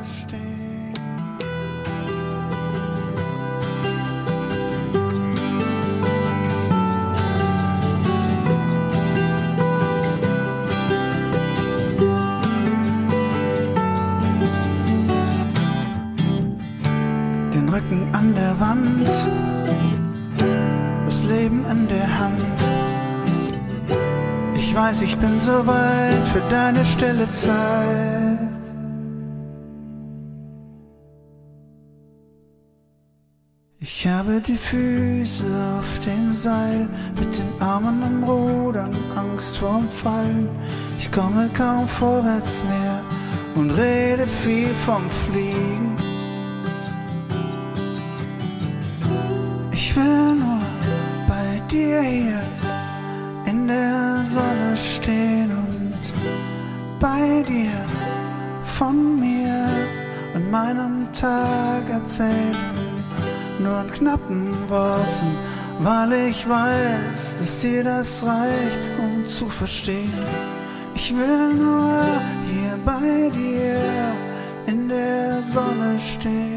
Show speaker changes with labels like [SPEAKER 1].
[SPEAKER 1] stehen. Den Rücken an der Wand, das Leben in der Hand. Ich weiß, ich bin so weit für deine stille Zeit. Ich habe die Füße auf dem Seil, mit den Armen am Rudern, Angst vorm Fallen. Ich komme kaum vorwärts mehr und rede viel vom Fliegen. Ich will nur bei dir hier in der Sonne stehen und bei dir von mir und meinem Tag erzählen. Nur in knappen Worten, weil ich weiß, dass dir das reicht, um zu verstehen. Ich will nur hier bei dir in der Sonne stehen.